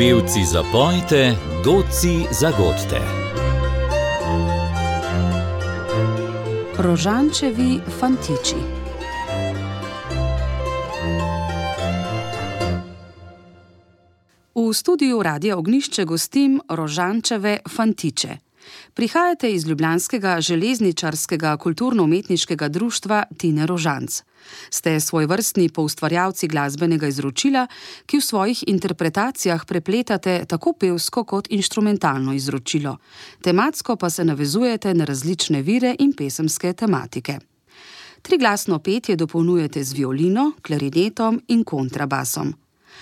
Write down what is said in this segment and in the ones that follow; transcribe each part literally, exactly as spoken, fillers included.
Pevci zapojte, godci zagodite. Rožančevi fantiči. V studiu Radia Ognjišče gostim Rožančeve fantiče. Prihajate iz ljubljanskega železničarskega kulturno-umetniškega društva Tine Rožanc. Ste svojvrstni poustvarjalci glasbenega izročila, ki v svojih interpretacijah prepletate tako pevsko kot inštrumentalno izročilo. Tematsko pa se navezujete na različne vire in pesemske tematike. Triglasno petje dopolnjujete z violino, klarinetom in kontrabasom.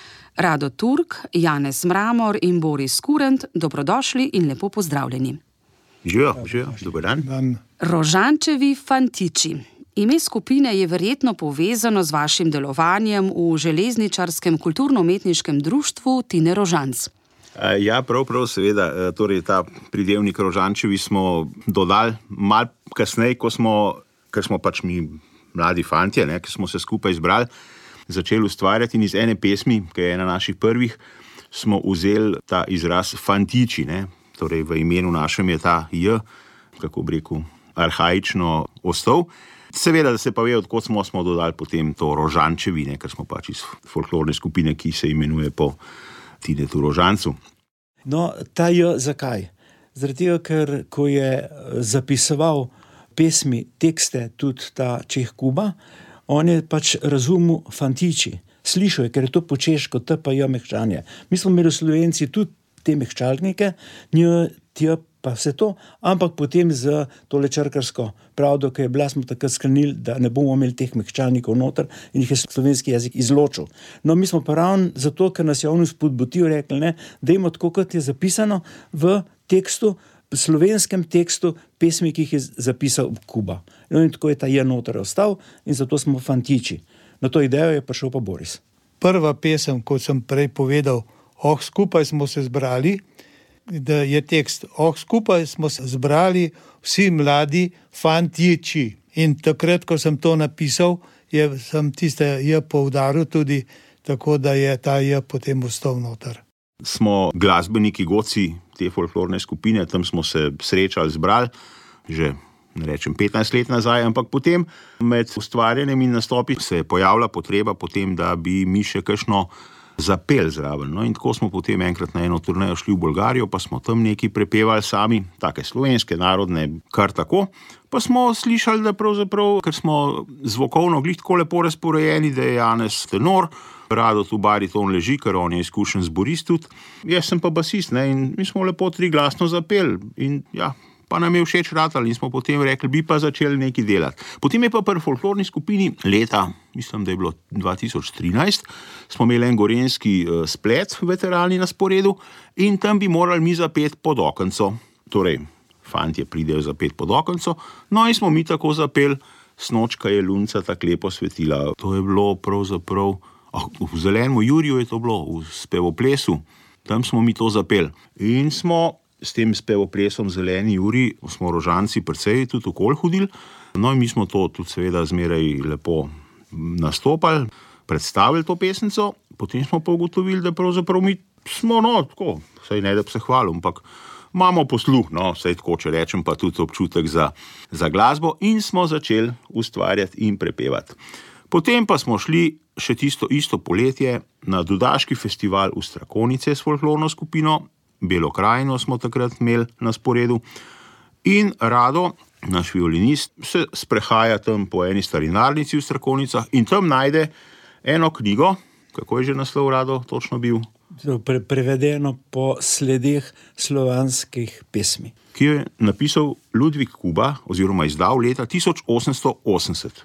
Rado Turk, Janez Mramor in Boris Kurent, dobrodošli in lepo pozdravljeni. Živijo, živijo, dober dan. dan. Rožančevi fantiči. Ime skupine je verjetno povezano z vašim delovanjem v železničarskem kulturno-umetniškem društvu Tine Rožanc. Ja, prav, prav, seveda. Torej, ta pridevnik Rožančevi smo dodali malo kasneje, ko smo, ker smo pač mi mladi fantje, ne, ki smo se skupaj izbrali, začeli ustvarjati in iz ene pesmi, ki je ena naših prvih, smo vzeli ta izraz fantiči, ne. Torej, v imenu našem je ta J, kako bi rekel, arhaično ostal. Seveda, da se pa ve, odkot smo, smo dodali potem to Rožančevi, ne, ker smo pač iz folklorne skupine, ki se imenuje po Tinetu Rožancu. No, ta J zakaj? Zaradi tega, ker ko je zapisoval pesmi, tekste tudi ta Čeh Kuba, on je pač razumel fantiči. Slišal je, ker je to po češko, T pa J mehčanje. Mi smo imeli Slovenci tudi te mehčalnike, njo, tja pa vse to, ampak potem z tole črkarsko pravdo, ki je bila, smo takrat sklenili, da ne bomo imeli teh mehčalnikov noter in jih je slovenski jezik izločil. No, mi smo pa ravno zato, ker nas je on spodbutil, rekli, ne, dajmo tako, kot je zapisano v tekstu, v slovenskem tekstu pesmi, ki jih je zapisal Kuba. No, in tako je ta je noter ostal in zato smo fantiči. Na to idejo je prišel pa Boris. Prva pesem, kot sem prej povedal, Oh, skupaj smo se zbrali, da je tekst, oh, skupaj smo se zbrali vsi mladi fantiči. In takrat, ko sem to napisal, je, sem tiste je poudaril tudi, tako da je ta je potem ostal noter. Smo glasbeniki, godci te folklorne skupine, tam smo se srečali, zbrali, že ne rečem petnajst let nazaj, ampak potem med ustvarjanjem in nastopi se je pojavila potreba potem, da bi mi še kakšno zapel zraven. No, in tako smo potem enkrat na eno turnejo šli v Bolgarijo, pa smo tam nekaj prepevali sami, take slovenske, narodne, kar tako. Pa smo slišali, da pravzaprav, ker smo zvokovno glih tako lepo razporejeni, da je Janez tenor, Rado tu bariton leži, ker on je izkušen zborist tudi. Jaz sem pa basist, ne, in mi smo lepo triglasno zapeli. In ja, pa nam je všeč ratali in smo potem rekli, bi pa začeli nekaj delati. Potem je pa pri folklorni skupini leta, mislim, da je bilo dva tisoč trinajst, smo imeli en gorenjski uh, splet veterani na sporedu in tam bi morali mi zapeti pod okenco. Torej, fantje pridejo zapeti pod okenco, no in smo mi tako zapeli Snočka je lunca tak lepo svetila. To je bilo pravzaprav, oh, v Zelenem Juriju je to bilo, v spevoplesu, tam smo mi to zapeli. In smo s tem spevoplesom Zeleni Juri, smo Rožanci precej tudi okoli hodili, no in mi smo to tudi seveda zmeraj lepo nastopali, predstavili to pesnico, potem smo pa ugotovili, da pravzaprav mi smo, no, tako, saj ne da bi se hvalil, ampak imamo posluh, no, saj tako, če rečem, pa tudi občutek za, za glasbo in smo začeli ustvarjati in prepevati. Potem pa smo šli še tisto isto poletje na Dudaški festival v Strakonice s folklorno skupino, Belo krajino smo takrat imeli na sporedu in Rado, naš violinist, se sprehaja tam po eni starinarnici v Strakonicah in tam najde eno knjigo, kako je že naslov Rado točno bil? Pre, prevedeno po sledeh slovanskih pesmi. Ki je napisal Ludvik Kuba oziroma izdal leta tisoč osemsto osemdeset.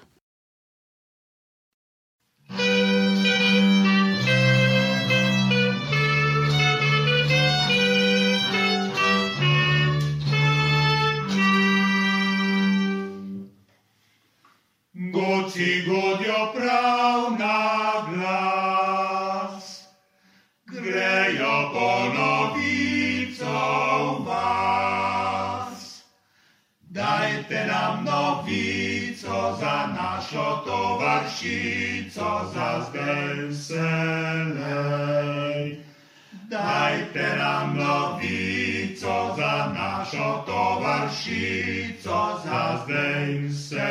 Godci godijo prav na glas, grejo po novico v vas. Dajte nam novico za našo tovarišico, za zdaj vselej. Dajte nam novico za našo tovarišico, za zdaj in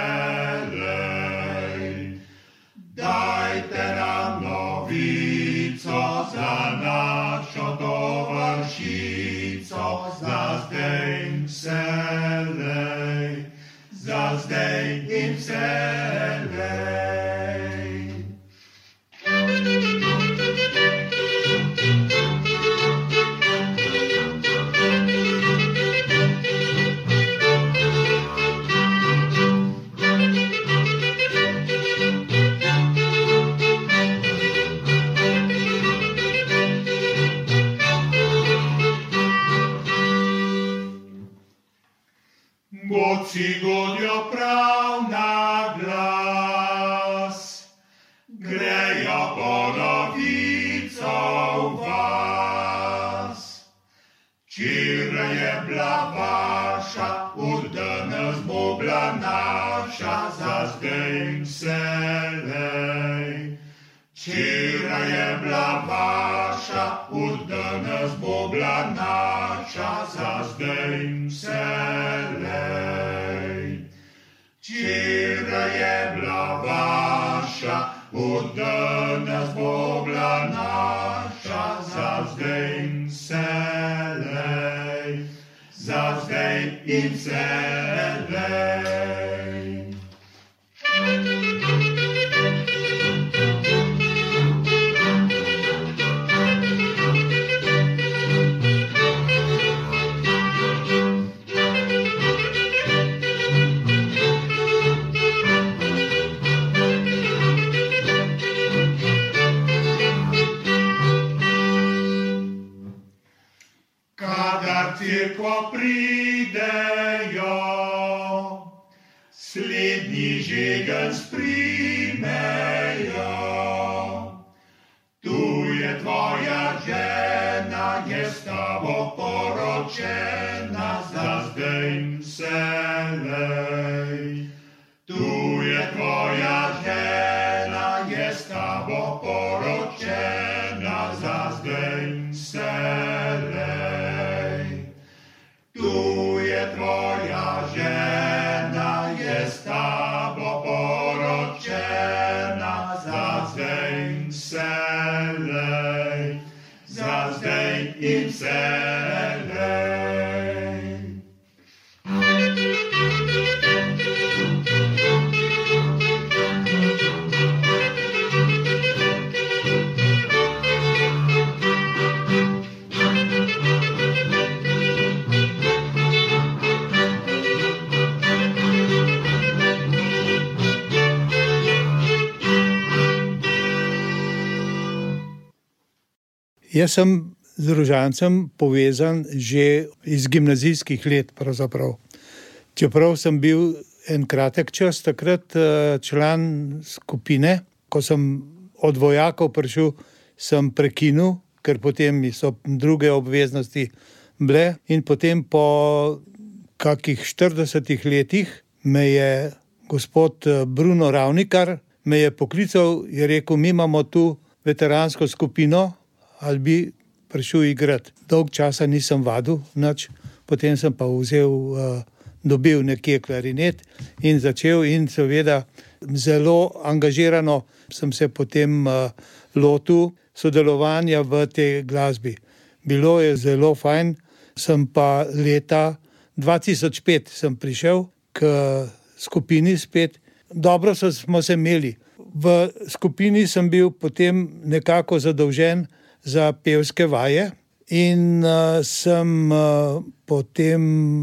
vselej. Dajte nam novico za našo tovarišico, za zdaj in vselej, za zdaj in vselej. Godci godijo prav na glas, grejo po novico v vas. Včeraj je bila vaša, od danes bo bila naša, za zdaj in vselej. Včeraj je bila vaša, od danes bo bila naša, za zdaj in vselej. Včeraj je bila vaša, od danes bo bila naša, za zdaj in vselej, za zdaj in vselej. Kadar cerkvo pridejo, slednji žegen sprimejo. Tu je tvoja žena, je s tabo poročena, za zdaj in vselej. Tu je tvoja žena, je s tabo poročena, za zdaj in vselej. Tu je tvoja žena, je s tabo poročena, za zdaj in vselej, za zdaj in vselej. Jaz sem z Rožancem povezan že iz gimnazijskih let pravzaprav. Čeprav sem bil en kratek čas takrat član skupine, ko sem od vojakov prišel, sem prekinil, ker potem so druge obveznosti bile, in potem po kakih štiridesetih letih me je gospod Bruno Ravnikar me je poklical, je rekel, mi imamo tu veteransko skupino, ali bi prišel igrati. Dolg časa nisem vadil, nič. Potem sem pa vzel, uh, dobil nekje klarinet in začel, in seveda zelo angažirano sem se potem uh, lotil sodelovanja v tej glasbi. Bilo je zelo fajn, sem pa leta dva tisoč pet sem prišel k skupini spet. Dobro so, smo se imeli. V skupini sem bil potem nekako zadolžen za pevske vaje in uh, sem uh, potem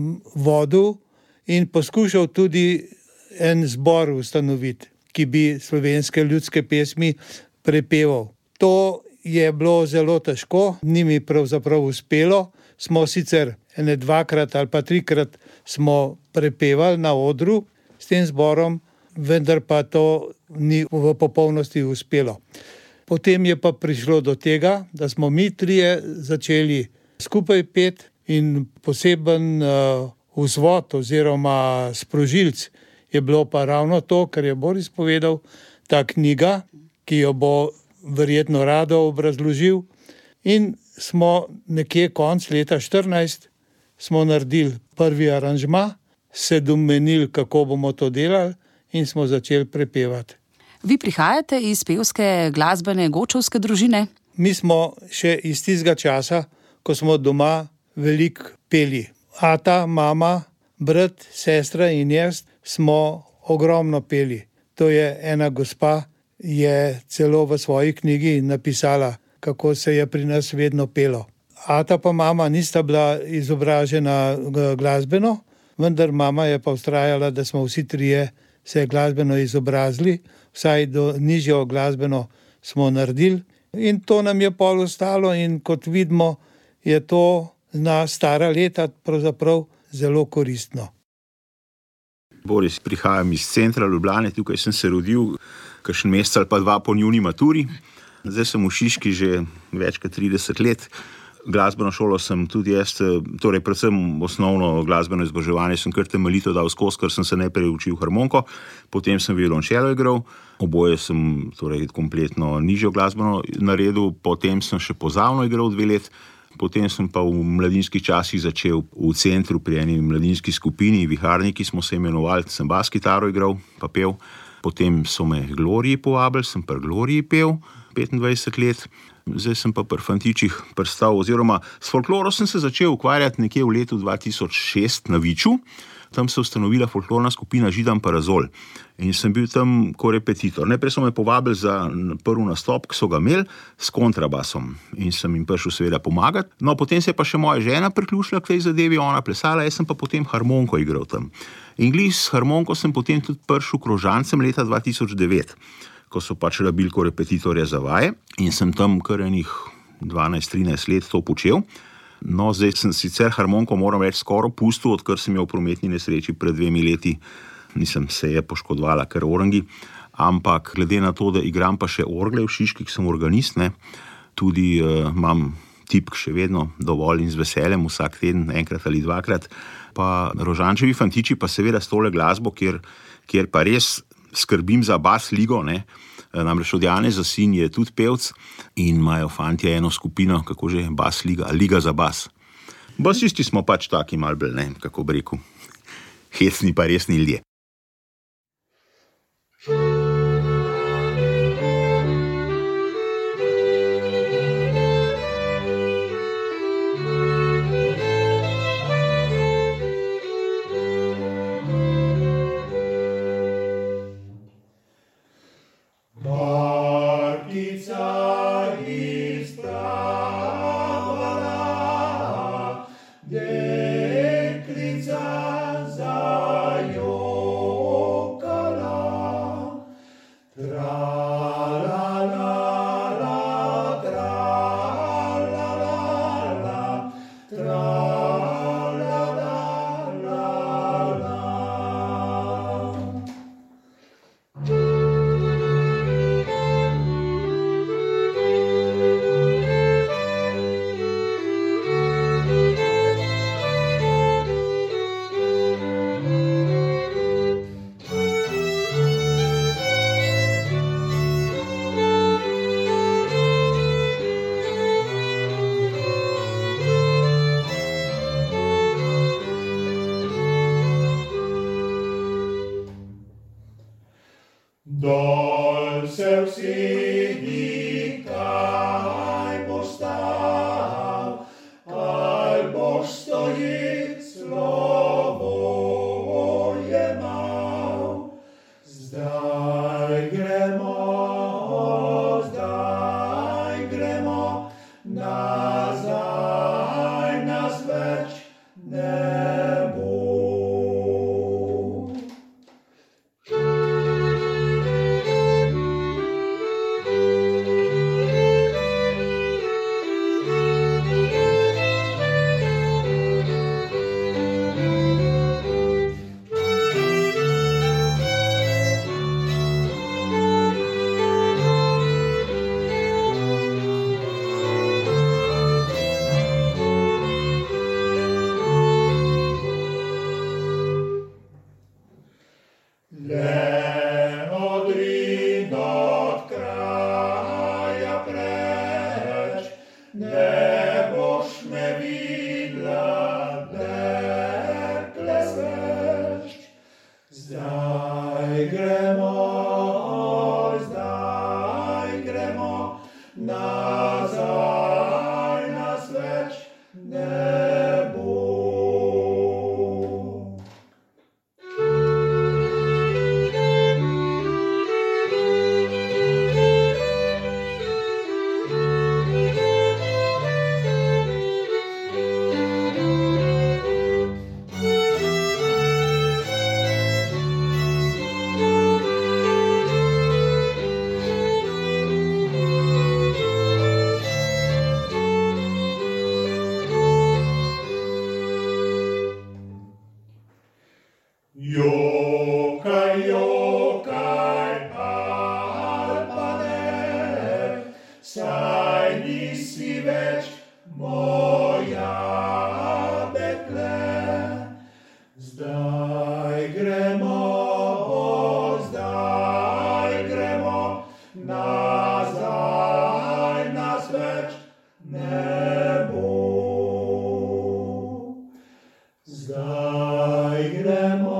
vodil in poskušal tudi en zbor ustanoviti, ki bi slovenske ljudske pesmi prepeval. To je bilo zelo težko, ni mi pravzaprav uspelo. Smo sicer ene dvakrat ali pa trikrat smo prepevali na odru s tem zborom, vendar pa to ni v popolnosti uspelo. Potem je pa prišlo do tega, da smo mi trije začeli skupaj pet in poseben uh, vzvod oziroma sprožilc je bilo pa ravno to, kar je Boris povedal, ta knjiga, ki jo bo verjetno rado obrazložil. In smo nekje konc leta štirinajst smo naredili prvi aranžma, se domenili, kako bomo to delali in smo začeli prepevati. Vi prihajate iz pevske glasbene gočovske družine? Mi smo še iz tistega časa, ko smo doma veliko peli. Ata, mama, brat, sestra in jaz smo ogromno peli. To je ena gospa, je celo v svoji knjigi napisala, kako se je pri nas vedno pelo. Ata pa mama nista bila izobražena glasbeno, vendar mama je pa vztrajala, da smo vsi trije se glasbeno izobrazili, vsaj do nižjo glasbeno smo naredili. In to nam je pol ostalo in kot vidimo, je to na stara leta pravzaprav zelo koristno. Boris, prihajam iz centra Ljubljane, tukaj sem se rodil, kakšen mesec ali pa dva po njuni maturi. Zdaj sem v Šiški že več kot trideset let. Glasbeno šolo sem tudi jaz, torej predvsem osnovno glasbeno izobraževanje sem kar temeljito dal skozi, ker sem se najprej učil harmoniko, potem sem violončelo igral, oboje sem torej kompletno nižjo glasbeno naredil, potem sem še pozavno igral dve let, potem sem pa v mladinskih časih začel v centru pri eni mladinski skupini, Viharniki smo se imenovali, sem bas kitaro igral, pa pel. Potem so me Gloriji povabili, sem pri Gloriji pel petindvajset let, zdaj sem pa pri Fantičih prestal, oziroma s folkloro sem se začel ukvarjati nekje v letu dva tisoč šest na Viču. Tam se ustanovila folklorna skupina Židan Parazol in sem bil tam korepetitor. Najprej so me povabili za prvi nastop, ki so ga imeli, s kontrabasom in sem jim prišel seveda pomagati. No, potem se je pa še moja žena priključila k tej zadevi, ona plesala, jaz sem pa potem harmoniko igral tam. In glih s harmoniko sem potem tudi prišel k Rožancem leta dva tisoč devet, ko so pač rabili korepetitorja za vaje in sem tam kar enih dvanajst trinajst let to počel. No, zdaj sem sicer harmoniko, moram reči, skoraj pustil, odkar sem jo v prometni nesreči pred dvemi leti, nisem se je poškodovala kar orangi, ampak glede na to, da igram pa še orgle v Šiški, ki sem organist, ne, tudi uh, imam tipk še vedno dovolj in z veseljem vsak teden, enkrat ali dvakrat, pa Rožančevi Fantiči pa seveda s tole glasbo, kjer, kjer pa res skrbim za bas ligo, ne, namreč od Janeza sin je tudi pevc in imajo fantje eno skupino, kako že, bas liga, liga za bas. Basisti smo pač taki malo bolj, ne, kako bi rekel, hecni pa resni ljudje. nazaj nas več ne bo. Jokaj, jokaj, Alpane, saj nisi več moja Bekle. Zdaj gremo, zdaj gremo, nazaj nas več ne bo. Zdaj gremo,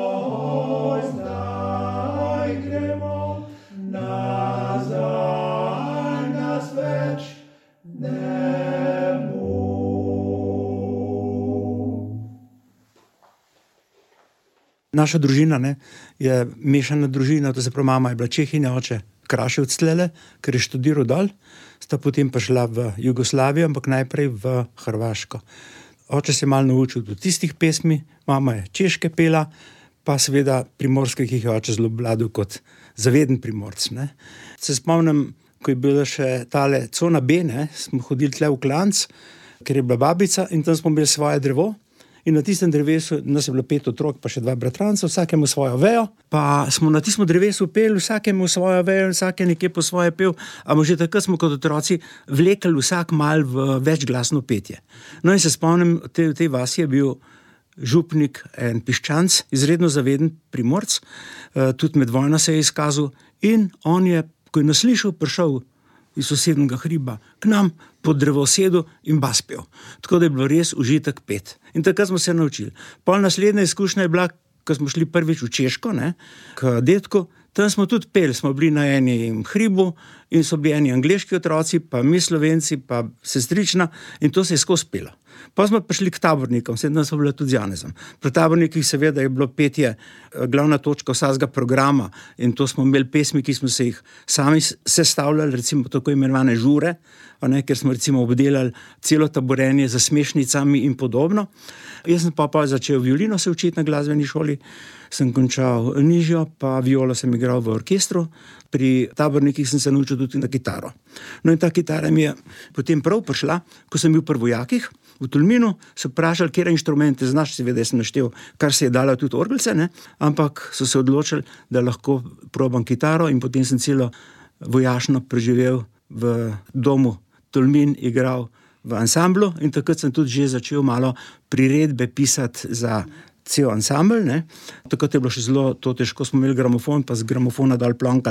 Naša družina, ne, je mešana družina, to se pravi, mama je bila Čehinja, oče Kraševec tlele, ker je študiral dol, sta potem pa šla v Jugoslavijo, ampak najprej v Hrvaško. Oče se je malo naučil do tistih pesmi, mama je češke pela, pa seveda primorske, ki jih je oče zelo obvladal kot zaveden Primorc, ne. Se spomnim, ko je bila še tale cona B, ne, smo hodili tle v klanc, ker je bila babica in tam smo imeli svoje drevo. In na tistem drevesu, nas je bilo pet otrok, pa še dva bratranca, vsakemu svojo vejo, pa smo na tistem drevesu peli, vsakemu svojo vejo in vsake nekje po svoje pel, ampak že takrat smo kot otroci vlekli vsak mal v večglasno petje. No in se spomnim, v tej vasi je bil župnik, en piščanc, izredno zaveden Primorc, tudi med vojno se je izkazal in on je, ko je nas slišal, prišel iz sosednega hriba k nam pod drevosedu in bas pel. Tako da je bilo res užitek pet. In takrat smo se naučili. Pol naslednja izkušnja je bila, ko smo šli prvič v Češko, ne, k dedku, tam smo tudi peli, smo bili na enem hribu in so bili eni angleški otroci, pa mi Slovenci, pa sestrična in to se je skozi pelo. Pa smo prišli k tabornikom, sedaj smo bili tudi z Janezom. Pri tabornikih seveda je bilo petje glavna točka vsakega programa in to smo imeli pesmi, ki smo se jih sami sestavljali, recimo tako imenovane žure, ne, ker smo recimo obdelali celo taborenje z smešnicami in podobno. Jaz sem pa, pa začel violino se učiti na glasbeni šoli, sem končal nižjo, pa violo sem igral v orkestru, pri tabornikih sem se naučil tudi na kitaro. No in ta kitara mi je potem prav prišla, ko sem bil pri vojakih v Tolminu, so vprašali, kjer inštrumente znaš, seveda jaz sem naštel, kar se je dalo tudi orgelce, ne, ampak so se odločili, da lahko probam kitaro in potem sem celo vojašno preživel v domu Tolmin, igral v ansamblu in takrat sem tudi že začel malo priredbe pisati za cel ansambl, ne. Takrat je bilo še zelo to težko, smo imeli gramofon, pa z gramofona dal plonkali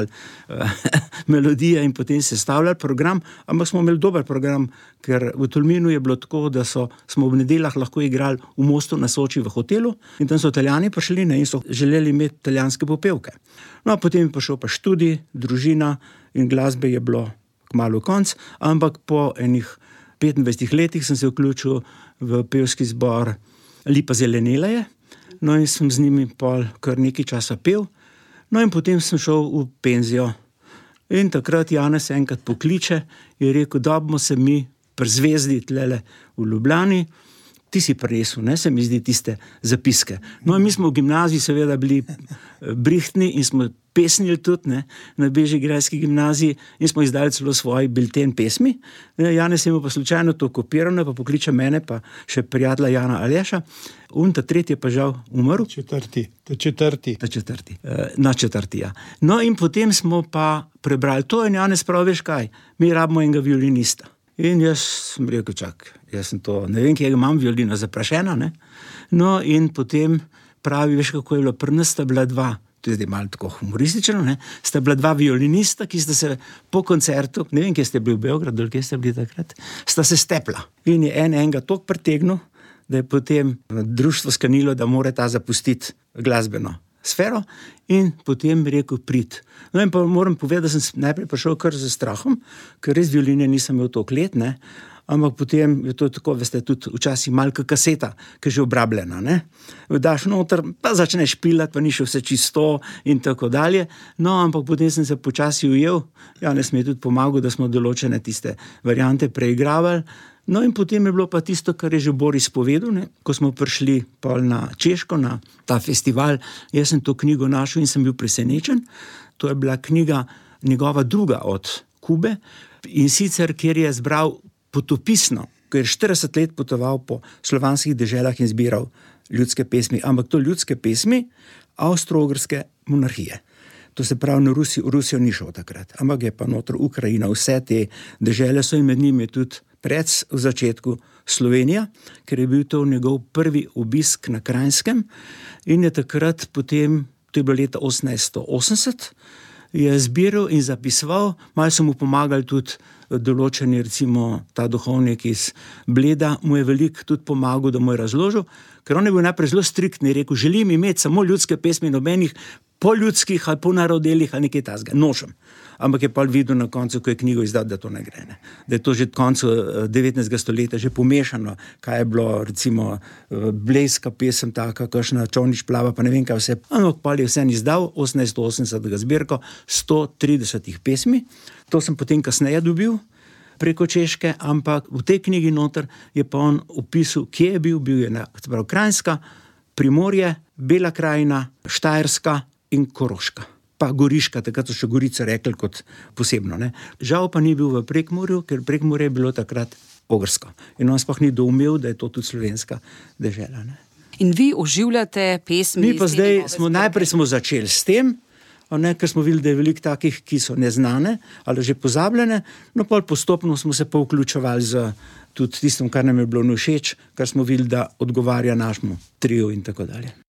melodije in potem sestavljali program, ampak smo imeli dober program, ker v Tolminu je bilo tako, da so, smo v nedeljah lahko igrali v Mostu na Soči v hotelu in tam so Italijani prišli, ne, in so želeli imeti italijanske popevke. No, potem je prišel pa študij, družina in glasbe je bilo kmalu konc, ampak po enih petindvajsetih letih sem se vključil v pevski zbor Lipa zelenela je. No in sem z njimi pol kar nekaj časa pel, no in potem sem šel v penzijo. In takrat Janez enkrat pokliče, je rekel, da bomo se mi pri Zvezdi tlele v Ljubljani, ti si prinesel, ne, se mi zdi tiste zapiske. No in mi smo v gimnaziji seveda bili brihtni in smo pesnili tudi, ne, na Bežigrajski gimnaziji in smo izdali celo svoj bilten pesmi. Janez je imel pa slučajno to kopirano, pa pokliče mene, pa še prijatelja Jana Aleša. Un ta tretji je pa žal umrl. Četrti, ta četrti. Ta četrti, na četrti, ja. No in potem smo pa prebrali to in Janez prav, veš kaj, mi rabimo enega violinista. In jaz sem rekel, čak, jaz sem to, ne vem, kje imam violino zaprašena, ne. No in potem pravi, veš, kako je bilo, pri nas sta bila dva, to je zdaj malo tako humoristično, ne, sta bila dva violinista, ki sta se po koncertu, ne vem, kje ste bili v Beogradu, kje ste bili takrat, sta se stepla. In je en enega toliko pretegnil, da je potem društvo sklenilo, da mora ta zapustiti glasbeno sfero in potem rekel prid. No in pa moram povedati, da sem najprej prišel kar z strahom, ker res violine nisem imel toliko let, ne, ampak potem je to tako, veste, tudi včasih malka kaseta, ki je že obrabljena, ne. Daš noter, pa začneš špilati, pa ni še vse čisto in tako dalje. No, ampak potem sem se počasi ujel, Janez mi je tudi pomagal, da smo določene tiste variante preigravali. No in potem je bilo pa tisto, kar je že Boris povedal, ne, ko smo prišli pol na Češko, na ta festival, jaz sem to knjigo našel in sem bil presenečen. To je bila knjiga njegova druga od Kube in sicer, kjer je zbral potopisno, ker je štirideset let potoval po slovanskih deželah in zbiral ljudske pesmi, ampak to ljudske pesmi Avstro-Ogrske monarhije. To se pravi, na Rusijo, Rusijo ni šel takrat, ampak je pa noter Ukrajina, vse te dežele so in med njimi tudi pred v začetku Slovenija, ker je bil to njegov prvi obisk na Kranjskem in je takrat potem, to je bilo leta osemnajststo osemdeset, je zbiral in zapisoval, malo so mu pomagali tudi določeni, recimo ta duhovnik iz Bleda, mu je veliko tudi pomagal, da mu je razložil, ker on je bil najprej zelo striktni, rekel, želim imeti samo ljudske pesmi, nobenih poljudskih ali ponarodelih ali nekaj tazga, nočem. Ampak je pa videl na koncu, ko je knjigo izdal, da to ne gre, ne. Da je to že koncu devetnajstega stoletja že pomešano, kaj je bilo, recimo, blejska pesem taka, kakšna Čolnič plava, pa ne vem kaj vse. Ampak pa je vse izdal, osemnajststo osemdesetega zbirko, sto tridesetih pesmi. To sem potem kasneje dobil preko Češke, ampak v tej knjigi noter je pa on opisal, kje je bil, bil je na, prav, Kranjska, Primorje, Bela krajina, Štajerska in Koroška. Pa Goriška, takrat so še Gorice rekli kot posebno, ne. Žal pa ni bil v Prekmurju, ker Prekmurje je bilo takrat ogrsko. In on sploh ni doumel, da je to tudi slovenska dežela, ne. In vi oživljate pesmi? Mi pa zdaj smo, najprej smo začeli s tem, ne, ker smo videli, da je veliko takih, ki so neznane ali že pozabljene, no pa postopno smo se pa vključevali z tudi tistim, kar nam je bilo všeč, kar smo videli, da odgovarja našemu triu in tako dalje.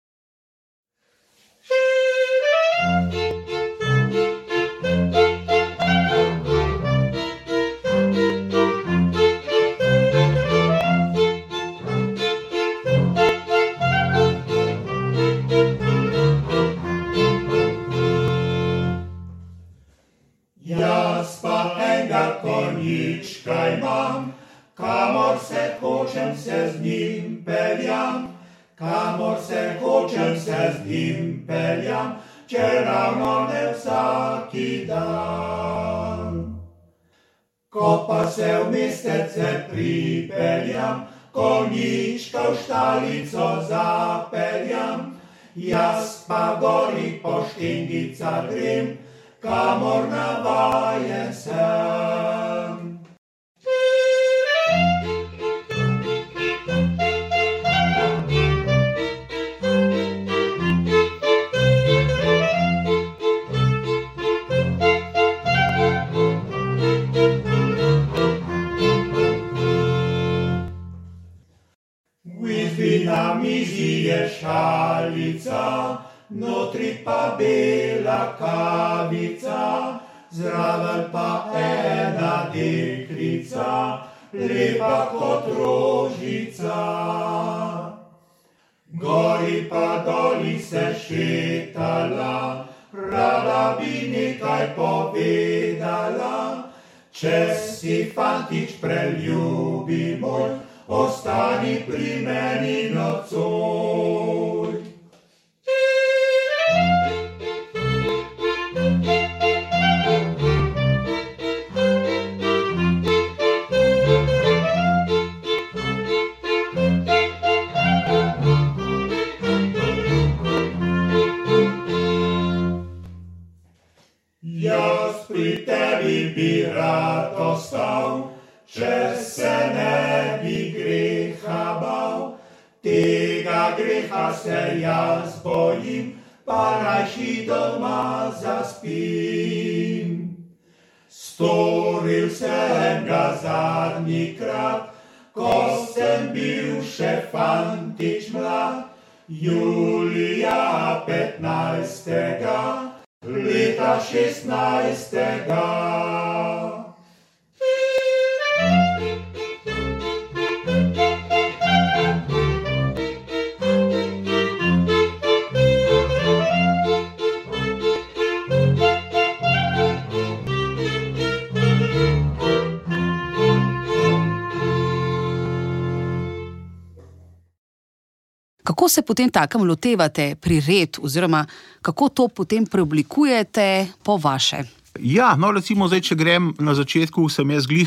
Jaz pa enega konjička imam, kamor se hočem, se z njim peljam, kamor se hočem, se z njim peljam, če ravno ne vsaki dan. Ko pa se v mestece pripeljam, konjička v štalico zapeljam, jaz pa gori po Štingica grem, kamor navajen sem. Na mizi je šalica, notri pa bela kavica, zraven pa ena deklica, lepa kot rožica. Gori pa doli se šetala, rada bi nekaj povedala, če si fantič preljubi moj, ostani pri meni nocoj. Jaz pri tebi bi rad ostal, če se ne bi greha bal, tega greha se jaz bojim, pa rajši doma zaspim. Storil sem ga zadnjikrat, ko sem bil še fantič mlad, julija petnajstega, leta šestnajstega. Kako se potem takem lotevate prired oziroma kako to potem preoblikujete po vaše? Ja, no recimo zdaj, če grem na začetku, sem jaz glih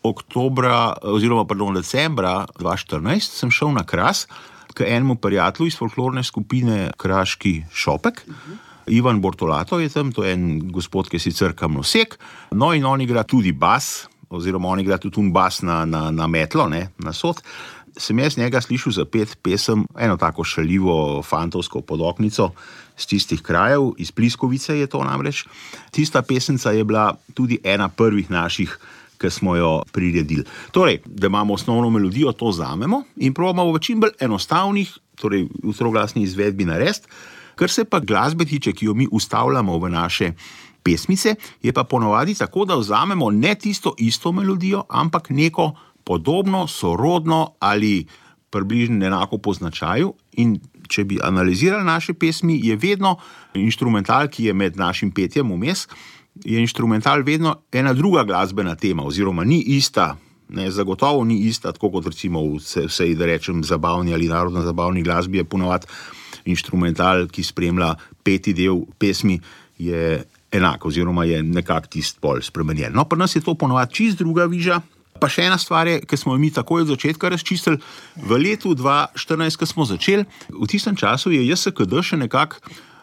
oktobra oziroma pardon, decembra dva štirinajst sem šel na Kras k enemu prijatelju iz folklorne skupine Kraški Šopek. Uh-huh. Ivan Bortolato je tam, to je en gospod, ki je sicer kamnosek, no in on igra tudi bas, oziroma on igra tudi un bas na, na, na metlo, ne, na sod. Sem jaz njega slišal zapet pesem, eno tako šaljivo fantovsko podoknico z tistih krajev, iz Pliskovice je to namreč. Tista pesenca je bila tudi ena prvih naših, ki smo jo priredili. Torej, da imamo osnovno melodijo, to vzamemo in probamo v čim bolj enostavnih, torej v troglasni izvedbi narediti. Kar se pa glasbe tiče, ki jo mi ustavljamo v naše pesmice, je pa ponovadi tako, da vzamemo ne tisto isto melodijo, ampak neko podobno, sorodno ali približno enako po značaju. In če bi analizirali naše pesmi, je vedno inštrumental, ki je med našim petjem vmes, je inštrumental vedno ena druga glasbena tema, oziroma ni ista, ne, zagotovo ni ista, tako kot recimo vse, vse da rečem, zabavni ali narodno zabavni glasbi je ponovadi inštrumental, ki spremlja peti del pesmi, je enak, oziroma je nekak tist pol spremenjen. No, pa nas je to ponovadi čist druga viža. Pa še ena stvar je, ki smo mi takoj od začetka razčistili, v letu dva štirinajst, ko smo začeli, v tistem času je J S K D še nekako,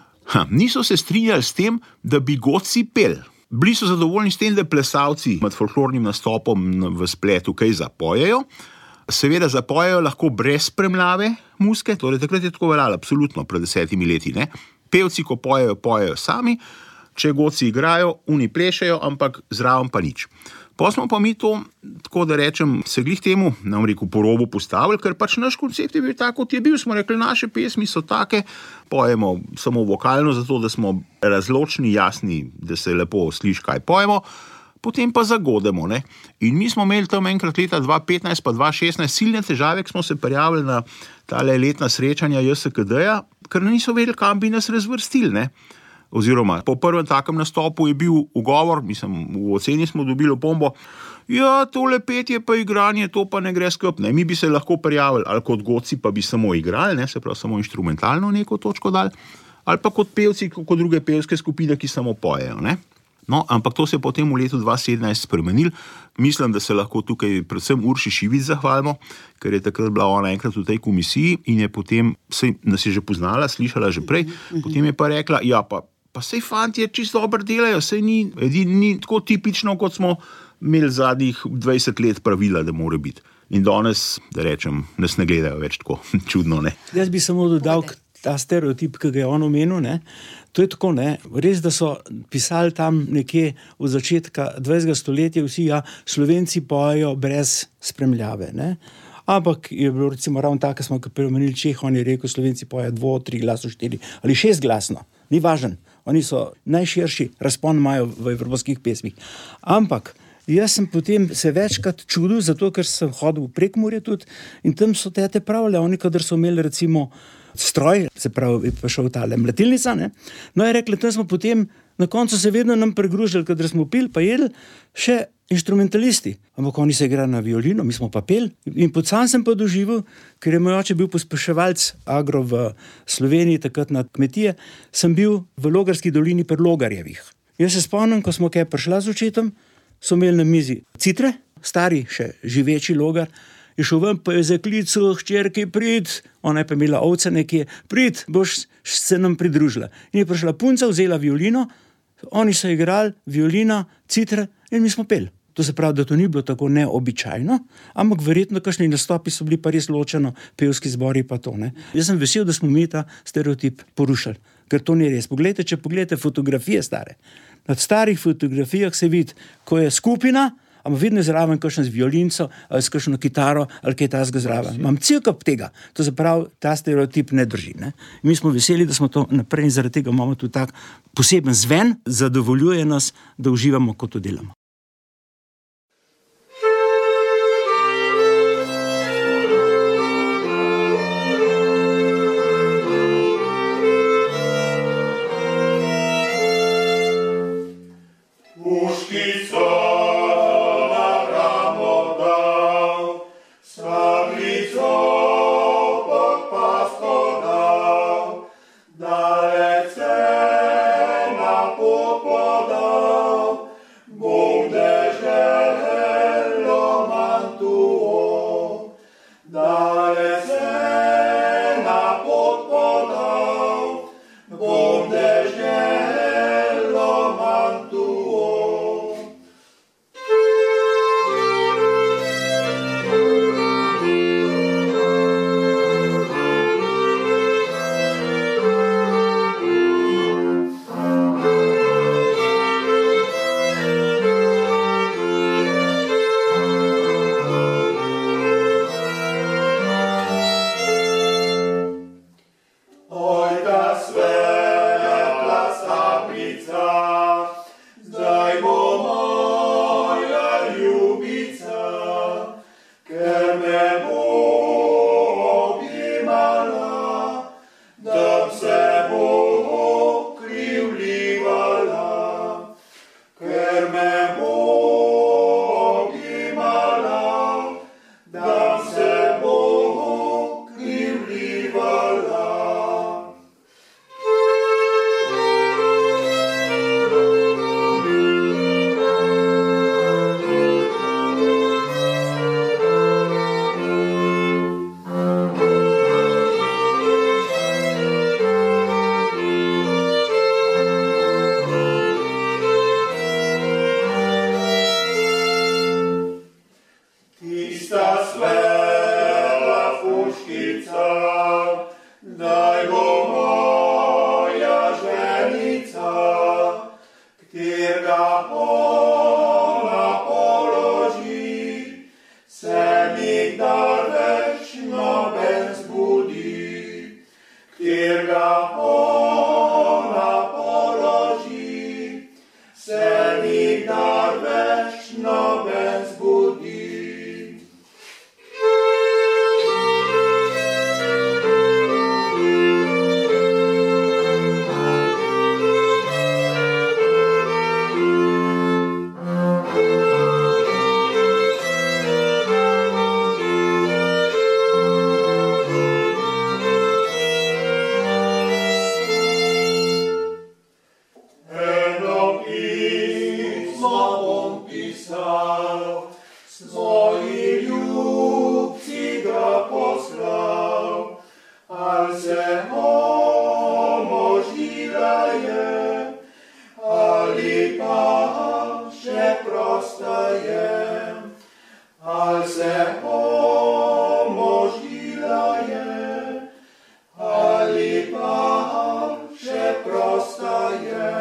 niso se strinjali s tem, da bi godci pel. Bili so zadovoljni s tem, da plesalci med folklornim nastopom v spletu kaj zapojejo. Seveda zapojejo lahko brez spremljave muske, torej takrat je tako veljalo, absolutno, pred desetimi leti, ne. Pevci, ko pojejo, pojejo sami, če godci igrajo, oni plešejo, ampak zraven pa nič. Pa smo pa mi to, tako da rečem, se glih temu, nam rekel, po robu postavili, ker pač naš koncept je bil tako, kot je bil. Smo rekli, naše pesmi so take, pojemo samo vokalno, zato da smo razločni, jasni, da se lepo sliši, kaj pojemo, potem pa zagodemo, ne. In mi smo imeli tam enkrat leta dva petnajst pa dva šestnajst silne težave, ko smo se prijavili na tale letna srečanja J S K D-ja, ker niso vedeli, kam bi nas razvrstili, ne. Oziroma, po prvem takem nastopu je bil ugovor, mislim, v oceni smo dobili opombo, ja, tole petje pa igranje, to pa ne gre skup, ne, mi bi se lahko prijavili, ali kot godci pa bi samo igrali, ne, se pravi samo inštrumentalno neko točko dali, ali pa kot pevci, kot druge pevske skupine, ki samo pojejo, ne. No, ampak to se je potem v letu dva sedemnajst spremenil. Mislim, da se lahko tukaj predvsem Urši Šivic zahvalimo, ker je takrat bila ona enkrat v tej komisiji in je potem, sej nas je že poznala, slišala že prej, potem je pa rekla, ja, pa Pa sej fantje čisto dobro delajo, sej ni, edin, ni tako tipično, kot smo imeli zadnjih dvajset let pravila, da mora biti. In danes, da rečem, nas ne gledajo več tako čudno, ne. Jaz bi samo dodal ta stereotip, ki ga je on omenil, ne. To je tako, ne. Res, da so pisali tam nekje v začetka dvajsetega stoletja vsi, ja, Slovenci pojejo brez spremljave, ne. Ampak je bilo recimo ravno tako, smo ga preomenili Čeh, on je rekel, Slovenci pojejo dvo, tri glasno, štiri ali šest glasno. Ni važen. Oni so najširši razpon imajo v evropskih pesmih. Ampak jaz sem potem se večkrat čudil, zato ker sem hodil v Prekmurje tudi in tam so tete pravile, oni kadar so imeli recimo stroj, se pravi, je pa šel tale mlatilnica, ne. No je rekli, tam smo potem, na koncu se vedno nam pregružili, kadar smo pil, pa jedli, še inštrumentalisti. Ampak oni se igrajo na violino, mi smo pa pel. In pod sam sem pa doživel, ker je moj oče bil pospeševalc agro v Sloveniji, takrat na kmetije, sem bil v Logarski dolini pri Logarjevih. Jaz se spomnim, ko smo kaj prišla z očetom, so imeli na mizi citre, stari še živeči Logar, je šel ven, pa je zaklical, hčerki, prid, ona je pa imela ovce nekje, prid, boš se nam pridružila. In je prišla punca, vzela violino, oni so igrali violina, citre in mi smo peli. To se pravi, da to ni bilo tako neobičajno, ampak verjetno kakšni nastopi so bili pa res ločeno, pevski zbori pa to, ne. Jaz sem vesel, da smo mi ta stereotip porušili, ker to ni res. Poglejte, če pogledate fotografije stare. Na starih fotografijah se vidi, ko je skupina, ampak vidno je zraven kakšen z violinco, ali s kakšno kitaro, ali kaj tasga zraven. Imam cel kup tega. To se pravi, ta stereotip ne drži, ne. Mi smo veseli, da smo to naprej in zaradi tega imamo tudi tak poseben zven, zadovoljuje nas, da uživamo, kot to delamo. Sablico pod pasko svoji ljubci ga poslal, al se omožila je, ali pa še prosta je, al se omožila je, ali pa še prosta je.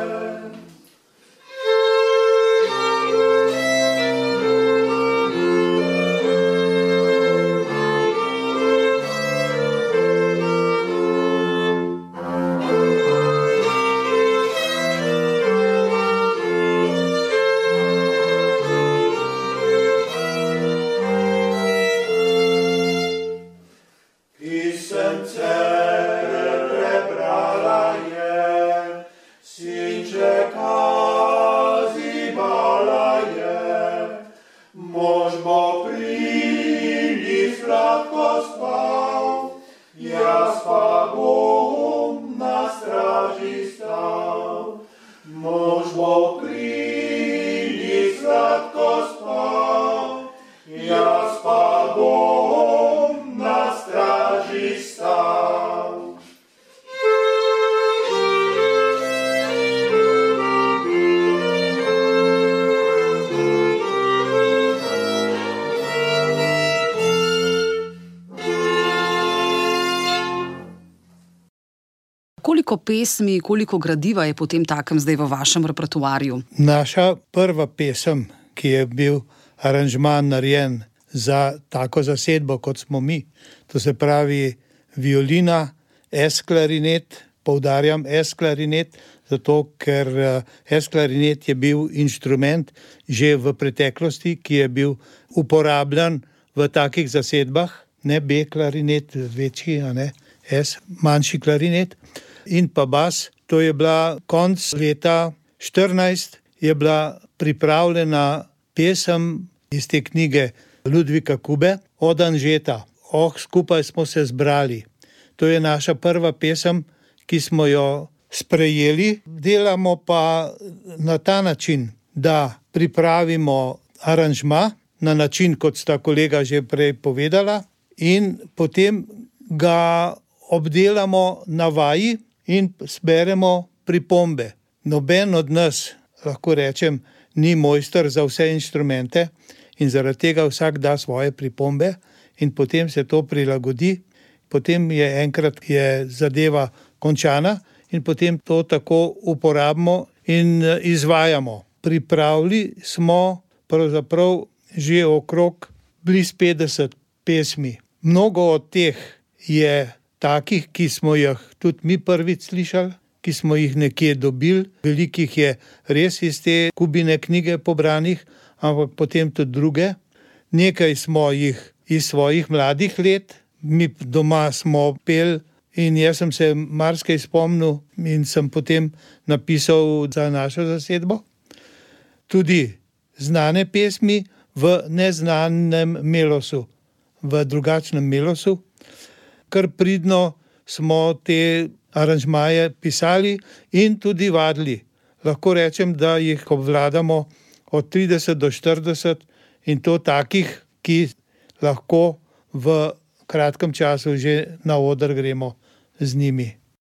Koliko pesmi, koliko gradiva je potem takem zdaj v vašem repertoarju? Naša prva pesem, ki je bil aranžman narejen za tako zasedbo, kot smo mi, to se pravi violina, S-klarinet, poudarjam S-klarinet, zato ker S-klarinet je bil inštrument že v preteklosti, ki je bil uporabljan v takih zasedbah, ne B-klarinet, večji, a ne S, manjši klarinet. In pa bas, to je bila konc leta štirinajst, je bila pripravljena pesem iz te knjige Ludvika Kube, Od Anžeta. Oh, skupaj smo se zbrali. To je naša prva pesem, ki smo jo sprejeli. Delamo pa na ta način, da pripravimo aranžma, na način, kot sta kolega že prej povedala, in potem ga obdelamo na vaji in zberemo pripombe. Noben od nas, lahko rečem, ni mojster za vse inštrumente in zaradi tega vsak da svoje pripombe in potem se to prilagodi. Potem je enkrat je zadeva končana in potem to tako uporabimo in izvajamo. Pripravili smo pravzaprav že okrog blizu petdeset pesmi. Mnogo od teh je takih, ki smo jih tudi mi prvič slišali, ki smo jih nekje dobili. Velikih je res iz te Kubine knjige pobranih, ampak potem tudi druge. Nekaj smo jih iz svojih mladih let, mi doma smo peli in jaz sem se marsikaj spomnil in sem potem napisal za našo zasedbo. Tudi znane pesmi v neznanem melosu, v drugačnem melosu. Kar pridno smo te aranžmaje pisali in tudi vadili. Lahko rečem, da jih obvladamo od trideset do štirideset in to takih, ki lahko v kratkem času že na oder gremo z njimi.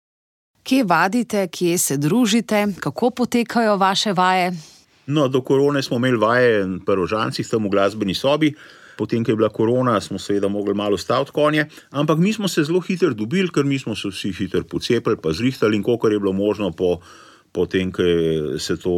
Kje vadite, kje se družite, kako potekajo vaše vaje? No, do korone smo imeli vaje pri Rožancih, tam v glasbeni sobi. Potem, ko je bila korona, smo seveda mogli malo staviti konje, ampak mi smo se zelo hitro dobili, ker mi smo se vsi hitro pocepili, pa zrihtali in kolikor je bilo možno po, po tem, ko se to,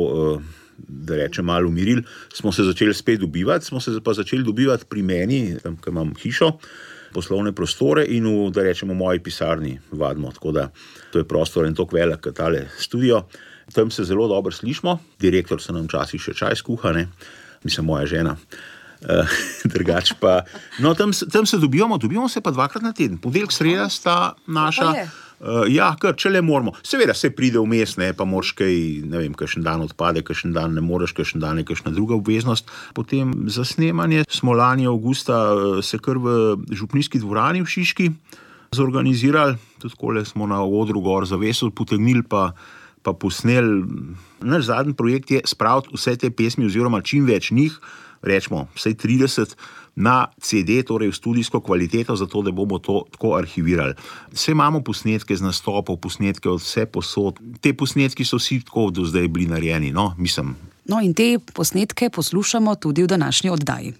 da rečem, malo umirili, smo se začeli spet dobivati, smo se pa začeli dobivati pri meni, tam, ko imam hišo, poslovne prostore in v, da rečem, v moji pisarni vadimo, tako da to je prostor in toliko velik, kot tale studio. Tam se zelo dobro slišimo, direktor se nam včasih še čaj skuha, ne, mislim, moja žena. Uh, drugač pa, no, tam, tam se dobivamo, dobivamo se pa dvakrat na teden. Ponedeljek, sreda sta naša, uh, ja, kar, če le moramo. Seveda se pride vmes, ne, pa moraš kaj, ne vem, kakšen dan odpade, kakšen dan ne moreš, kakšen dan je kakšna druga obveznost. Potem za snemanje smo lani avgusta se kar v župnijski dvorani v Šiški zorganizirali, tudi takole smo na odru gor zaveso potegnili pa pa posneli. Naš zadnji projekt je spraviti vse te pesmi oziroma čim več njih rečemo, vsaj trideset, na C D, torej v studijsko kvaliteto, zato da bomo to tako arhivirali. Vse imamo posnetke z nastopov, posnetke od vse posod. Te posnetki so vsi tako do zdaj bili narejeni, no, mislim. No in te posnetke poslušamo tudi v današnji oddaji.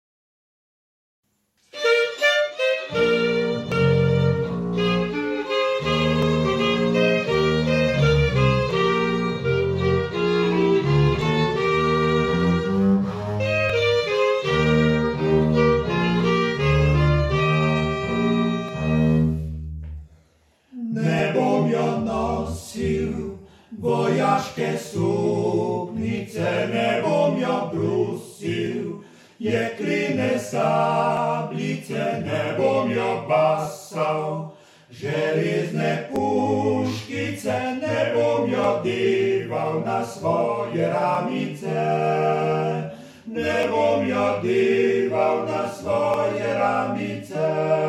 Vojaške suknice ne bom jo brusil, jekline sablice ne bom jo basal, železne puškice ne bom jo deval na svoje ramice, ne bom jo deval na svoje ramice.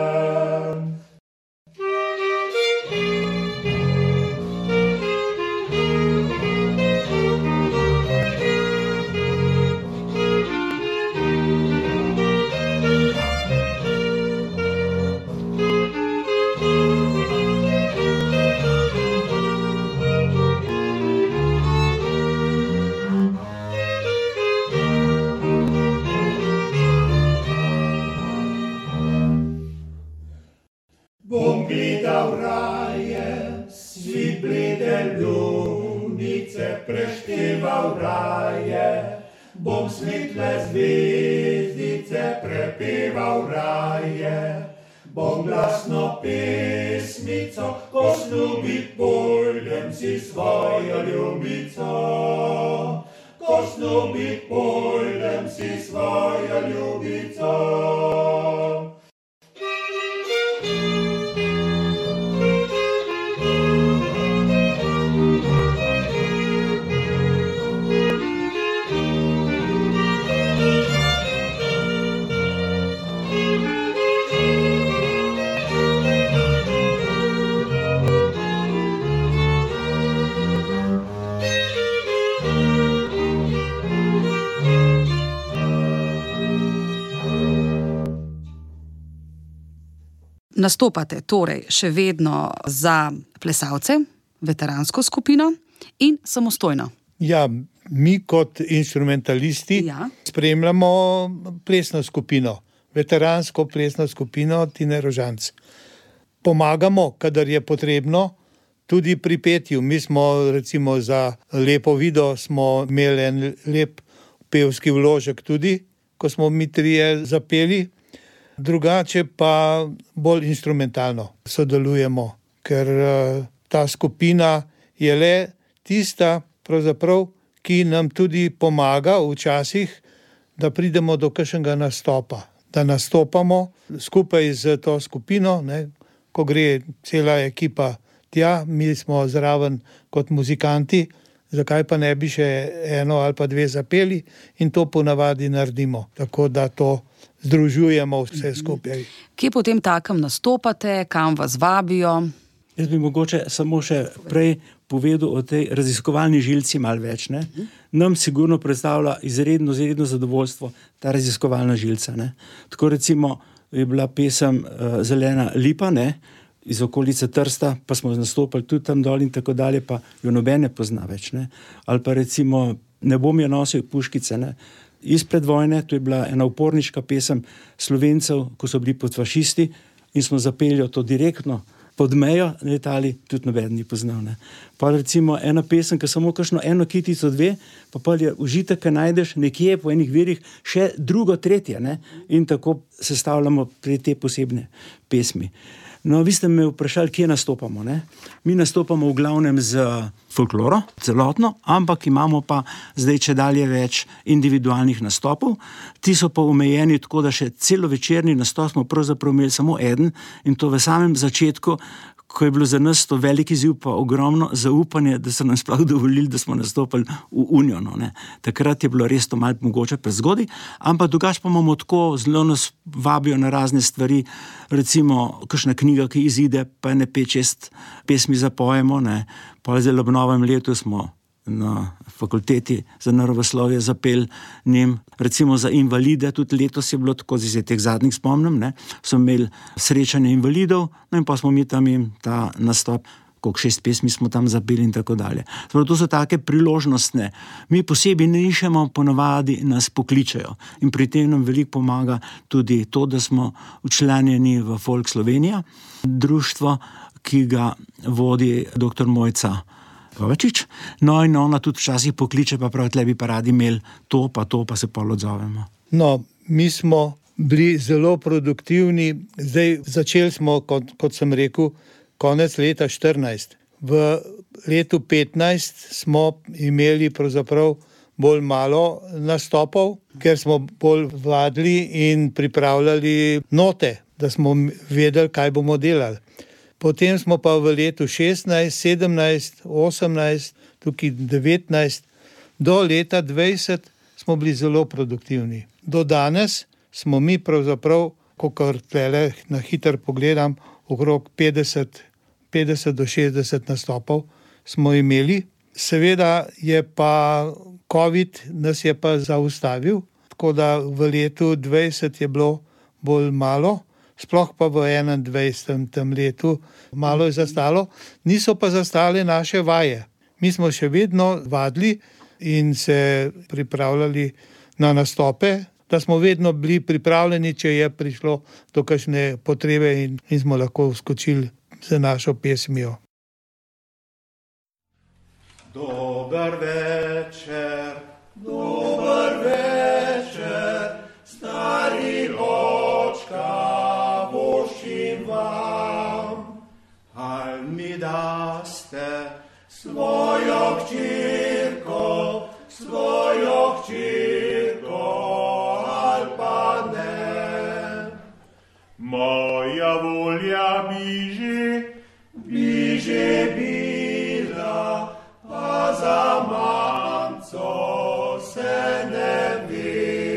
Bom gledal raje, svi blede lunice prešteval raje, bom svetle zvezdice prepeval raje, bom glasno pesmico, ko snubi pojdem si svojo ljubico, ko snubi pojdem si svojo ljubico. Nastopate torej še vedno za plesalce, veteransko skupino in samostojno. Ja, mi kot instrumentalisti Ja. spremljamo plesno skupino, veteransko plesno skupino Tine Rožanc. Pomagamo, kadar je potrebno, tudi pri petju. Mi smo recimo za Lepo video smo imeli en lep pevski vložek tudi, ko smo mi trije zapeli. Drugače pa bolj instrumentalno sodelujemo, ker ta skupina je le tista, pravzaprav, ki nam tudi pomaga včasih, da pridemo do kakšnega nastopa. Da nastopamo skupaj z to skupino, ne, ko gre cela ekipa tja, mi smo zraven kot muzikanti, zakaj pa ne bi še eno ali pa dve zapeli in to ponavadi naredimo, tako da to združujemo vse skupaj. Kje potem takem nastopate, kam vas vabijo? Jaz bi mogoče samo še prej povedal o tej raziskovalni žilci malo več. Ne? Nam sigurno predstavlja izredno, izredno zadovoljstvo ta raziskovalna žilca. Ne? Tako recimo je bila pesem uh, Zelena lipa, ne? Iz okolice Trsta, pa smo nastopili tudi tam dol in tako dalje, pa jo noben ne pozna več. Ne? Ali pa recimo Ne bom jo nosil puškice, ne? Izpred vojne, to je bila ena uporniška pesem Slovencev, ko so bili pod fašisti in smo zapeli to direktno pod mejo letali, tudi noben ni poznal. Ne? Pa recimo ena pesem, ki samo kakšno eno kitico dve, pa pa je užitek, ki najdeš nekje po enih virih še drugo, tretje, ne? In tako sestavljamo pri te posebne pesmi. No, vi ste me vprašali, kje nastopamo, ne? Mi nastopamo v glavnem z folkloro, celotno, ampak imamo pa zdaj če dalje več individualnih nastopov. Ti so pa omejeni tako, da še celovečerni nastop smo pravzaprav imeli samo eden in to v samem začetku, ko je bilo za nas to veliki izziv, pa ogromno zaupanje, da so nam sploh dovolili, da smo nastopili v Unionu. Ne. Takrat je bilo res to malo mogoče prezgodaj, ampak drugače pa imamo tako, zelo nas vabijo na razne stvari, recimo kakšna knjiga, ki izide, pa ne pet, šest pesmi zapojemo, ne. Pa zdaj ob novem letu smo na fakulteti za naravoslovje zapel njim, recimo za invalide, tudi letos je bilo tako, zdaj se teh zadnjih spomnim, ne, so imeli srečanje invalidov, no in pa smo mi tam jim ta nastop, koliko šest pesmi smo tam zapeli in tako dalje. Zdaj, to so take priložnostne. Mi posebej ne iščemo, ponavadi nas pokličejo in pri tem nam veliko pomaga tudi to, da smo včlanjeni v Folk Slovenija, društvo, ki ga vodi doktor Mojca Kovačič. No in ona tudi včasih pokliče, pa pravi, tle bi pa radi imeli to, pa to, pa se pol odzovemo. No, mi smo bili zelo produktivni. Zdaj začeli smo, kot, kot sem rekel, konec leta štirinajst. V letu petnajst smo imeli pravzaprav bolj malo nastopov, ker smo bolj vladli in pripravljali note, da smo vedeli, kaj bomo delali. Potem smo pa v letu šestnajst, sedemnajst, osemnajst, tukaj devetnajst, do leta dvajset smo bili zelo produktivni. Do danes smo mi pravzaprav, kakor tele na hiter pogledam, okrog petdeset, petdeset do šestdeset nastopov smo imeli. Seveda je pa COVID nas je pa zaustavil, tako da v letu dvajset je bilo bolj malo, sploh pa v enaindvajsetem tem letu malo je zastalo. Niso pa zastale naše vaje. Mi smo še vedno vadili in se pripravljali na nastope, da smo vedno bili pripravljeni, če je prišlo do kakšne potrebe in, in smo lahko vskočili z našo pesmijo. Dober večer, dober večer, stari očka, voščim vam. Al mi daste svojo hčerko, svojo hčerko, al pa ne. Moja volja bi že, bi že bila, a za mamco se ne ve.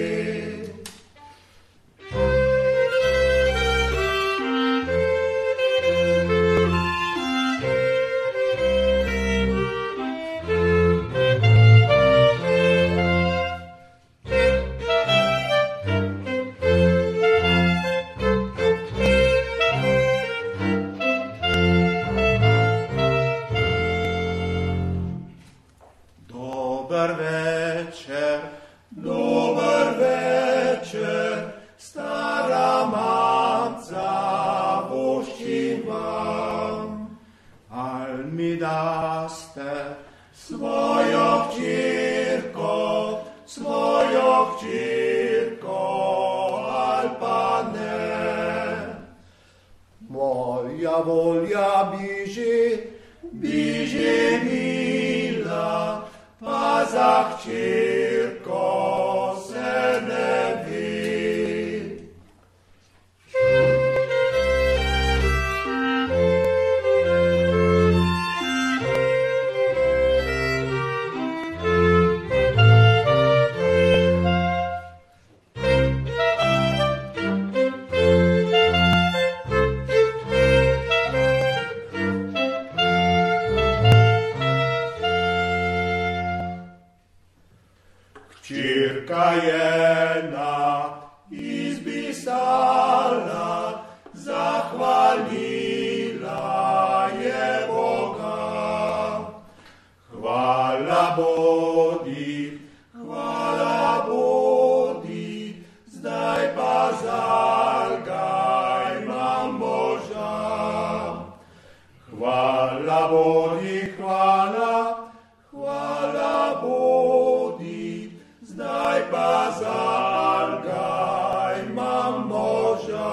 Dober večer, dober večer, stara mamca, voščim vam. Al mi daste svojo hčerko, svojo hčerko, al pa ne. Moja volja bi že, bi že bila, pa za hčerko se ne ve. Hčerka jedna izbisala, zahvalila je Boga. Hvala bodi, hvala bodi, zdaj pa zalgaj imam moža. Hvala bodi, hvala, hvala bodi, zdaj pa zalgaj imam moža.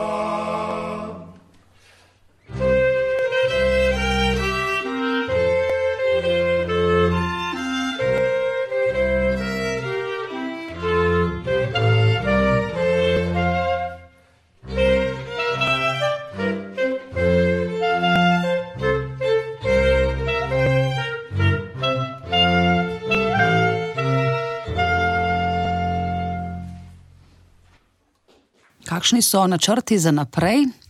Kakšni so načrti za naprej?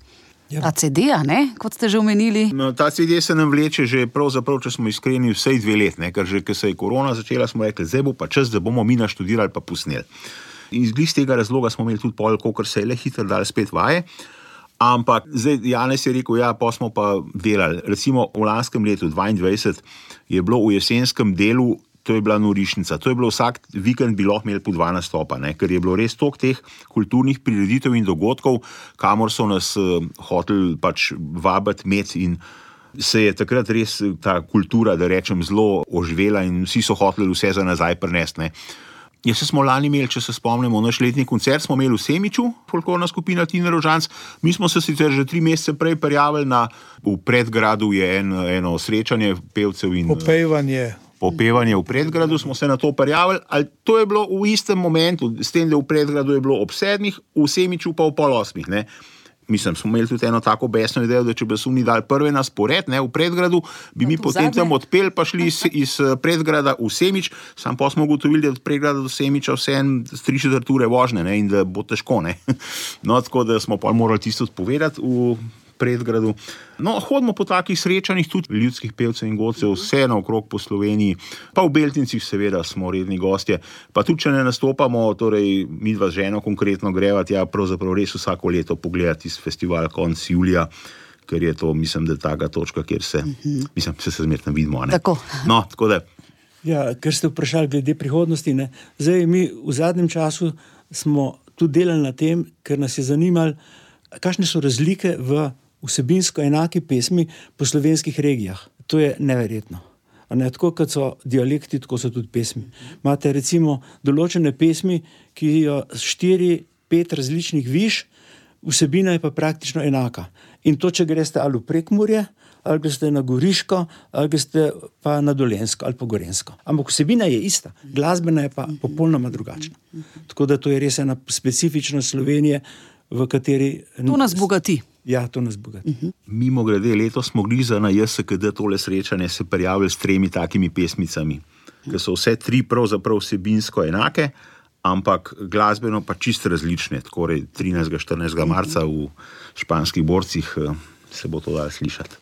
Ja. Ta C D, ne, kot ste že omenili. No, ta C D se nam vleče že pravzaprav, če smo iskreni, vsej dve let, ne? Ker že, ko se je korona začela, smo rekli, zdaj bo pa čas, da bomo mi naštudirali pa posneli. In iz tega razloga smo imeli tudi pol, kolikor se je le hitro dali spet vaje. Ampak zdaj Janez je rekel, ja, pa smo pa delali. Recimo v lanskem letu dvaindvajset je bilo v jesenskem delu, to je bila norišnica. To je bilo vsak vikend bi lahko imeli po dva nastopa, ne? Ker je bilo res toliko teh kulturnih prireditev in dogodkov, kamor so nas uh, hoteli pač vabiti, imeti in se je takrat res ta kultura, da rečem, zelo oživela in vsi so hoteli vse za nazaj prinesti, ne. Ja, se smo lani imeli, če se spomnimo, naš letni koncert smo imeli v Semiču, folklorna skupina Tine Rožanc. Mi smo se sicer že tri mesece prej prijavili na, v Predgradu je en, eno srečanje pevcev in Popevanje. popevanje v Predgradu, smo se na to prijavili, ali to je bilo v istem momentu, s tem, da v Predgradu je bilo ob sedmih, v Semiču pa v pol osmih, ne. Mislim, smo imeli tudi eno tako besno idejo, da če bi sumni dali prve na spored, ne, v Predgradu, bi mi potem zadnje. tam odpeli, pa šli iz, iz Predgrada v Semič, sam pa smo ugotovili, da od Predgrada do Semiča vse en tri četrt ure vožnje, ne, in da bo težko, ne. No, tako da smo pa morali tisto povedati v Predgradu. No, hodimo po takih srečanjih tudi ljudskih pevcev in godcev, vse naokrog po Sloveniji, pa v Beltincih seveda smo redni gostje, pa tudi če ne nastopamo, torej mi dva z ženo konkretno greva tja pravzaprav res vsako leto pogledati iz festival konc julija, ker je to, mislim, da taka točka, kjer se, uh-huh. mislim, se se zmerno vidimo, ne. Tako. No, tako da. Ja, ker ste vprašali glede prihodnosti, ne. Zdaj mi v zadnjem času smo tudi delali na tem, ker nas je zanimalo, kakšne so razlike v vsebinsko enake pesmi po slovenskih regijah. To je neverjetno. A ne, tako kot so dialekti, tako so tudi pesmi. Imate recimo določene pesmi, ki jo štiri, pet različnih viš, vsebina je pa praktično enaka. In to, če greste ali v Prekmurje, ali greste na Goriško, ali greste pa na Dolenjsko ali pa Gorenjsko. Ampak vsebina je ista, glasbena je pa popolnoma drugačna. Tako da to je res ena specifičnost Slovenije, v kateri... To nas bogati. Ja, to nas bogati. Uh-huh. Mimo grede, letos smo gliza na J S K D tole srečanje se prijavili s tremi takimi pesmicami, ki so vse tri pravzaprav vsebinsko enake, ampak glasbeno pa čisto različne. Tako je trinajstega štirinajstega marca v Španskih borcih se bo to dalo slišati.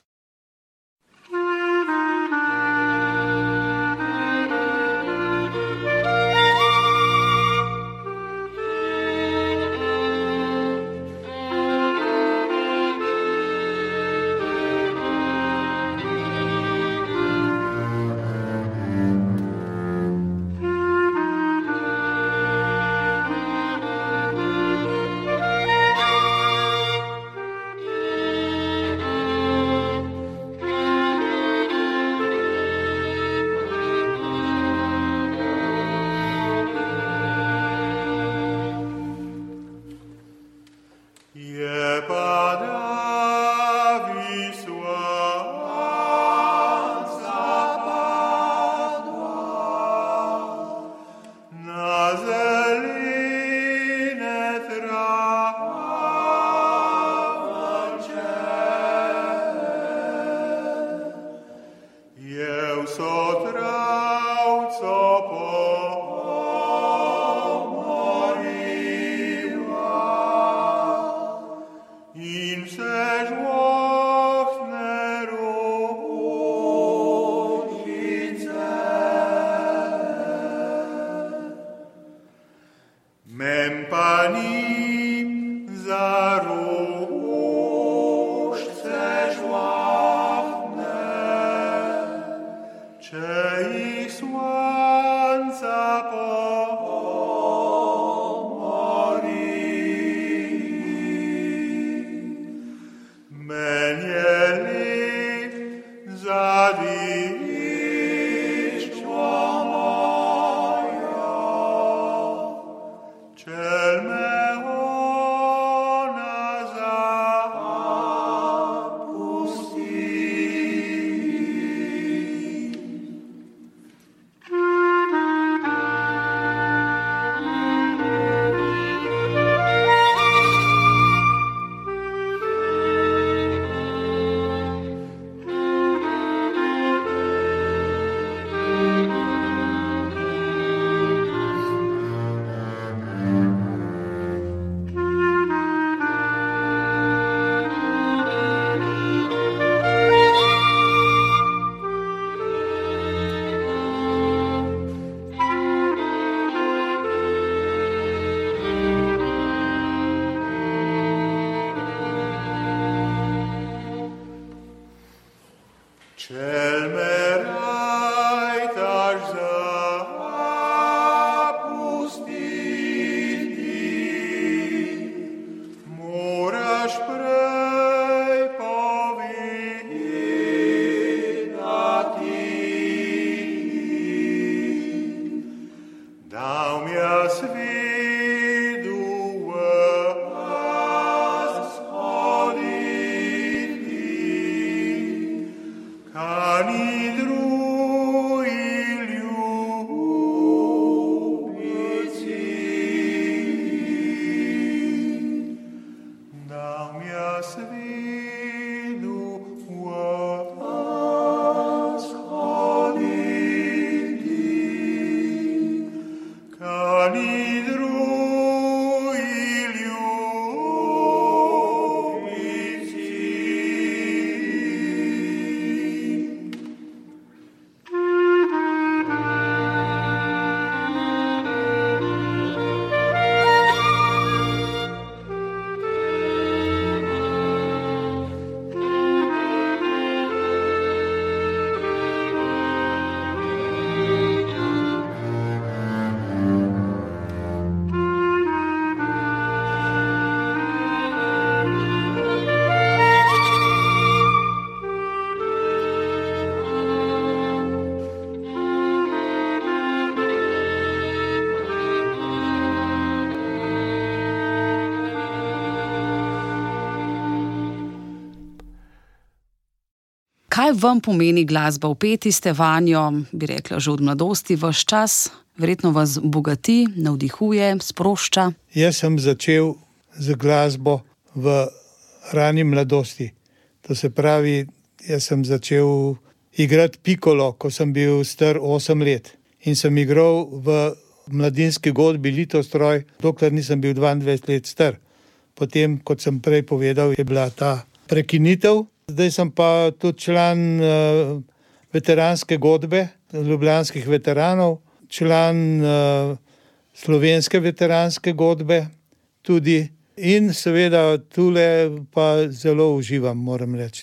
Kaj vam pomeni glasba? Vpeti ste vanjo, bi rekla, že od mladosti, vaš čas, verjetno vas bogati, navdihuje, sprošča. Jaz sem začel z glasbo v rani mladosti. To se pravi, jaz sem začel igrati pikolo, ko sem bil star osem let. In sem igral v mladinski godbi Litostroj, dokler nisem bil dvaindvajset let star. Potem, kot sem prej povedal, je bila ta prekinitev. Zdaj sem pa tudi član uh, veteranske godbe, ljubljanskih veteranov, član uh, slovenske veteranske godbe tudi in seveda tule pa zelo uživam, moram reči.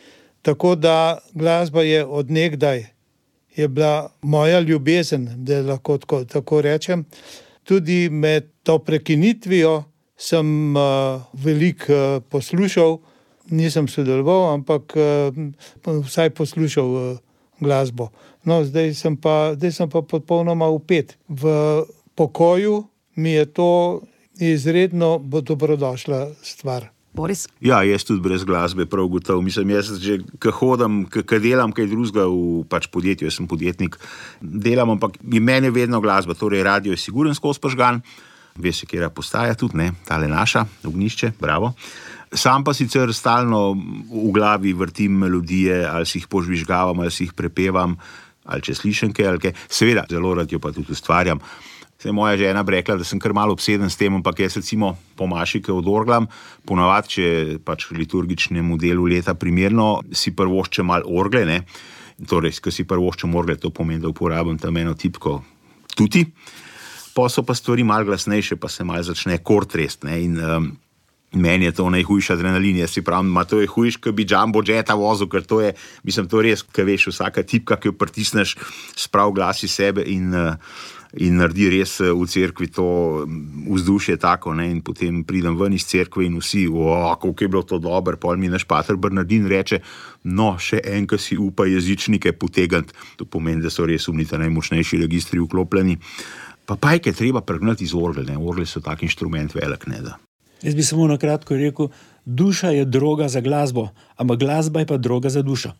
Tako da glasba je od nekdaj, je bila moja ljubezen, da lahko tako, tako rečem. Tudi med to prekinitvijo sem uh, veliko uh, poslušal, nisem sodeloval, ampak uh, vsaj poslušal uh, glasbo. No, zdaj sem pa, zdaj sem pa popolnoma vpet. V pokoju mi je to izredno bo dobrodošla stvar. Boris? Ja, jaz tudi brez glasbe prav gotov. Mislim, jaz že, ko hodam, ko delam kaj drugega v pač podjetju, jaz sem podjetnik, delam, ampak meni je vedno glasba, torej radio je siguren skozi požgan, ve se, kjera postaja tudi, ne, tale naša, Ognjišče, bravo. Sam pa sicer stalno v glavi vrtim melodije, ali si jih požvižgavam, ali si jih prepevam, ali če slišim kaj, ali kaj. Seveda, zelo rad jo pa tudi ustvarjam. Se je moja žena bi rekla, da sem kar malo obseden s tem, ampak jaz recimo po maši, ki odorglam, ponavadi, če pač liturgičnemu delu leta primerno, si prvoščem malo orgle, ne. Torej, ko si prvoščem orgle, to pomeni, da uporabim tam eno tipko tuti. Pa so pa stvari malo glasnejše, pa se malo začne kor trest, ne, in um, meni je to najhujši adrenalin, jaz si pravim, ma to je hujš, ko bi Jumbo Jetta vozil, ker to je, mislim, to res, ko veš, vsaka tipka, ki jo pritisneš, sprav glas iz sebe in, in naredi res v cerkvi to vzdušje tako, ne, in potem pridem ven iz cerkve in vsi, o, koliko je bilo to dobro, pol mi naš pater Bernardin reče, no, še en, ko si upa jezičnike potegniti, to pomeni, da so res umnita najmočnejši registri vklopljeni, pa pajke treba pregnati iz orgle, ne, orgle so tak inštrument velik, ne da. Jaz bi samo na kratko rekel, duša je droga za glasbo, ampak glasba je pa droga za dušo.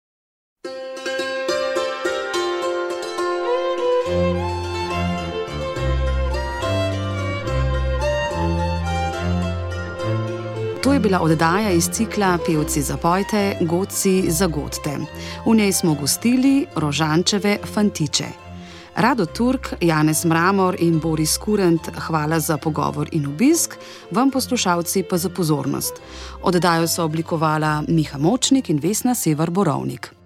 To je bila oddaja iz cikla Pevci zapojte, godci zagodte. V njej smo gostili Rožančeve fantiče. Rado Turk, Janez Mramor in Boris Kurent, hvala za pogovor in obisk, vam poslušalci pa za pozornost. Oddajo so oblikovala Miha Močnik in Vesna Sever Borovnik.